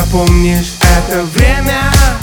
Запомнишь это время,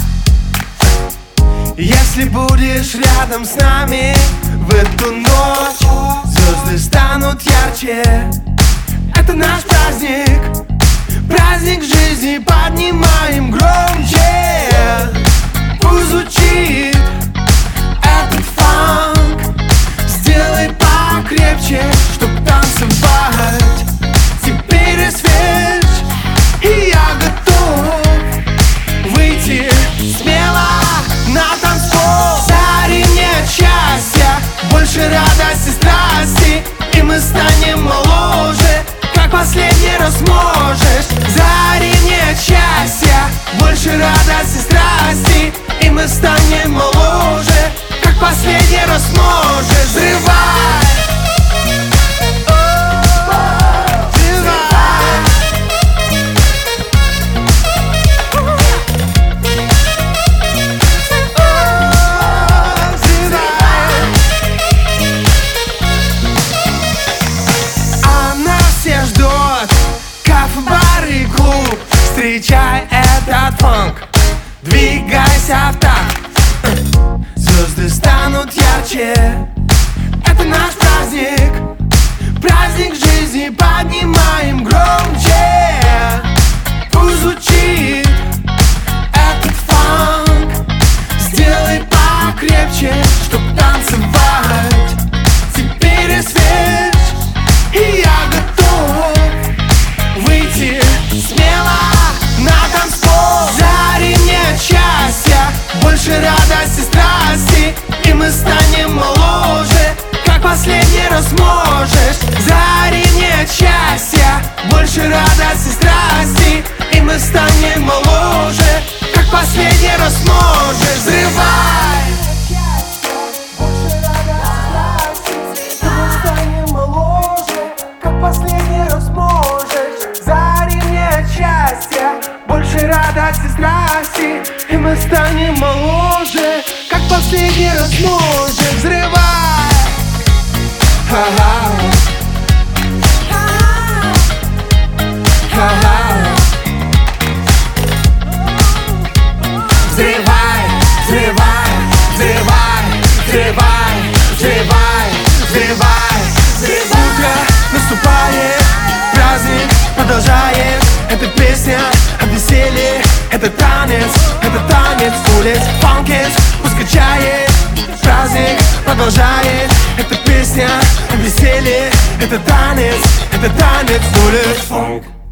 если будешь рядом с нами в эту ночь. Звезды станут ярче, это наш праздник, праздник жизни. Поднимаем громче, пусть звучит этот фанк. Сделай покрепче, чтоб танцевать. Теперь рассвет, и я готов выйти смело на танцпол. Дари мне счастья, больше радости, страсти, и мы станем моложе, как последний раз можешь. Дари мне счастья, больше радости, страсти, и мы станем моложе, как последний раз можешь. Взрывай! Встречай этот фанк, двигайся в такт. Звезды станут ярче, это наш праздник, праздник жизни. Поднимаем громче, пусть звучит этот фанк. Сделай покрепче, чтоб танцевать. Теперь рассвет, и я готов выйти смело на танцпол. Дари мне счастья, больше радости, страсти, и мы станем моложе, как последний раз можешь. Дари мне счастья, больше радости, страсти, и мы станем моложе, как последний раз можешь. Взрывай! Больше радости, страсти, и мы станем моложе, как последний раз можем. Взрывай! Ха-ха. Ха-ха. Взрывай, взрывай, взрывай, взрывай, взрывай, взрывай, взрывай. Утро наступает, праздник продолжает. Это песня о веселье, это танец улиц. Фанкис пусть качает, праздник продолжает. Это песня о веселье, это танец улиц. Фанк.